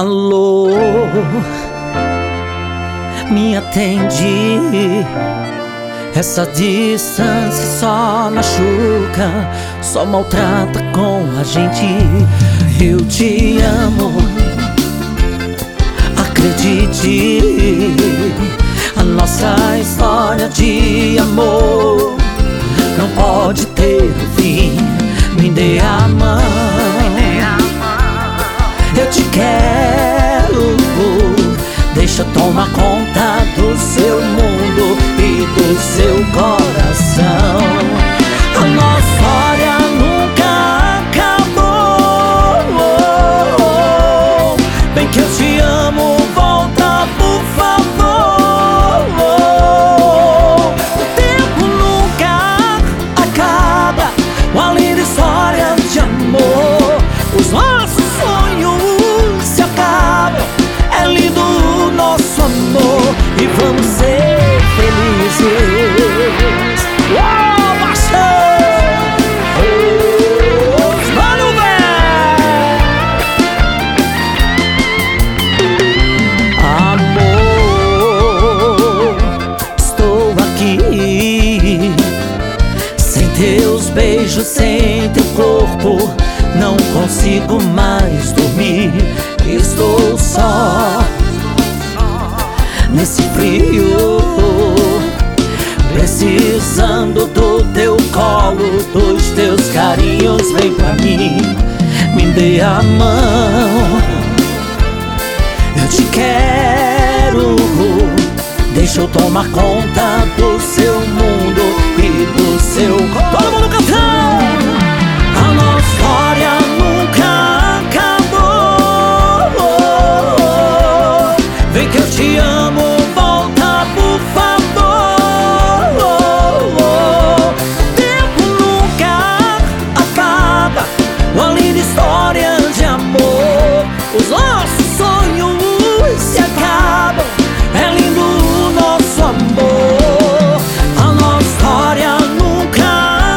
Alô, me atende. Essa distância só machuca, só maltrata com a gente. Eu te amo, acredite. A nossa história de amor não pode ter fim. Me dê a mão, eu te quero. Deixa eu tomar conta do seu mundo e do seu coração. A nossa história nunca acabou. Bem que eu te amo, volta por favor. O tempo nunca acaba, uma linda história de amor. Os nossos sonhos se acabam, é lindo o nosso amor e vamos ser felizes. Uou, paixão! Mano, amor, estou aqui sem teus beijos, sem teu corpo. Não consigo mais dormir. Estou só nesse frio, precisando do teu colo, dos teus carinhos. Vem pra mim, me dê a mão, eu te quero. Deixa eu tomar conta do seu mundo e do seu... Todo mundo cantando! A nossa história nunca acabou. Vem que eu te amo, volta por favor. O tempo nunca acaba, uma linda história de amor. Os nossos sonhos se acabam, é lindo o nosso amor. A nossa história nunca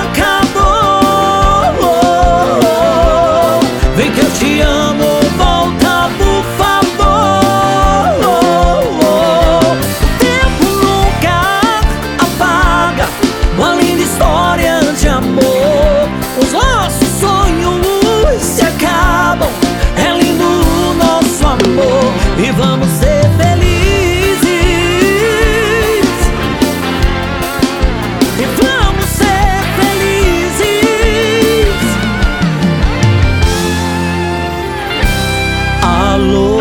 acabou. Vem que eu te amo, volta por favor. O tempo nunca apaga, uma linda história de amor. Os nossos sonhos se acabam, é lindo o nosso amor e vamos ser felizes. E vamos ser felizes. Alô,